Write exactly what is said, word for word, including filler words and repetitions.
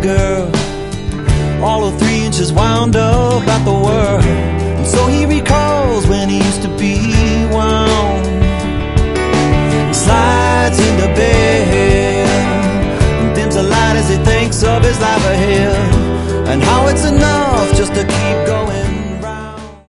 girl, all of three inches wound up at the world. And so he recalls when he used to be wound. He slides into bed and dims the light as he thinks of his life ahead, and how it's enough